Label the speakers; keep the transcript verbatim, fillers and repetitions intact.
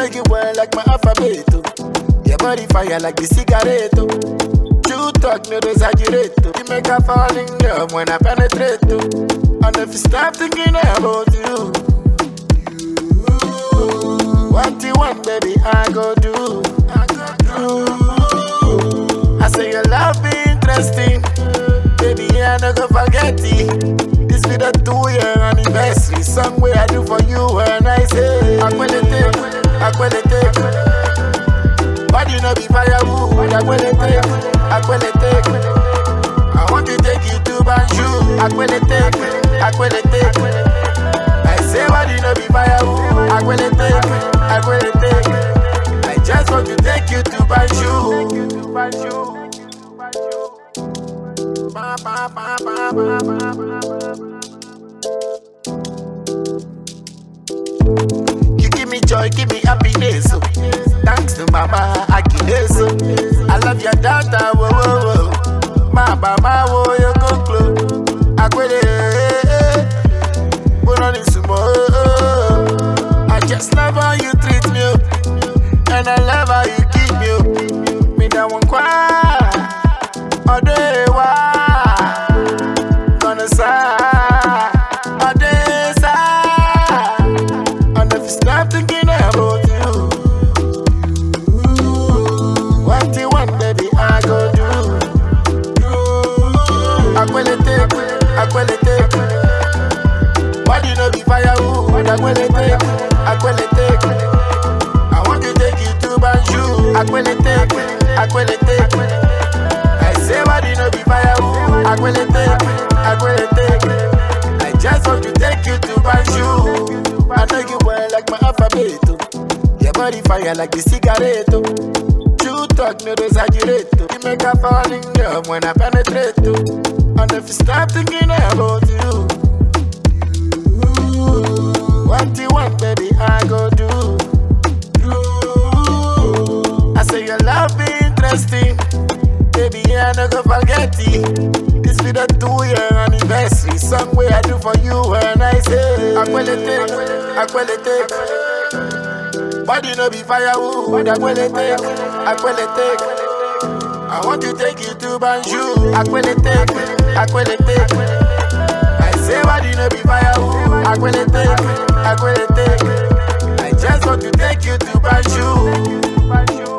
Speaker 1: know you well like my alphabet. Oh. Your body fire like the cigarette. Oh. True talk, no exaggerate. Oh. You make her fall in love when I penetrate. Oh. And if you stop thinking about you, what you want, baby, I go do. I go do. I say your love be interesting, baby, I no go forget it. This be the two-year anniversary song where I do for you, and I say I will take, I will take. But you know be firewood, I will take, I will take. I want to take you to Banjul, I will take, I will take. I say what you know be firewood, I will take, I will take. I just want to take you to Banjul. Ba, ba, ba, ba, ba, ba, ba. You give me joy, give me happiness. Oh. Thanks to Mama Agnes. Oh. I love your daughter. Whoa, whoa, whoa. Mama, mama, whoa, you go close. I quit it. Put on it some more. I just love how you treat me, and I love how you keep me. Me that one cry. All day, why? Gonna sigh. All day, sigh. And if you stop thinking about you, what you want, baby, I go do. I will take, I will take. Why do you know be firewood? I will take, I will take. I want to take you to Banjul. I will take, I will take. Say what you know be firewood. I will take, I will take. I just want to take you to Banjul. I know you well like my alphabet. Oh. Your body fire like the cigarette. Oh. True talk, no exaggerate. Oh. You make her fall in love when I penetrate. Oh. And if you stop thinking about you, what you want, baby, I go do. I say your love be interesting, baby, I no go forget it. This be the two-year anniversary song where I do for you, and I say I will take, I will take. Body no be firewood, I will take, I will take. I want to take you to Banjul, I will take, I will take. I say body no be firewood, I will take, I will take. I just want to take you to Banjul.